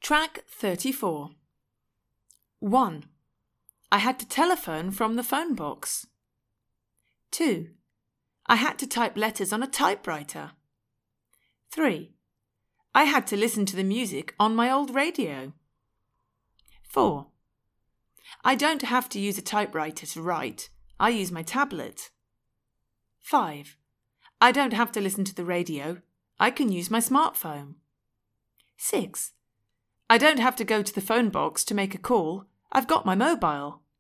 Track 34. 1. I had to telephone from the phone box. 2. I had to type letters on a typewriter. 3. I had to listen to the music on my old radio. 4. I don't have to use a typewriter to write. I use my tablet. 5. I don't have to listen to the radio. I can use my smartphone. 6. I don't have to go to the phone box to make a call. I've got my mobile.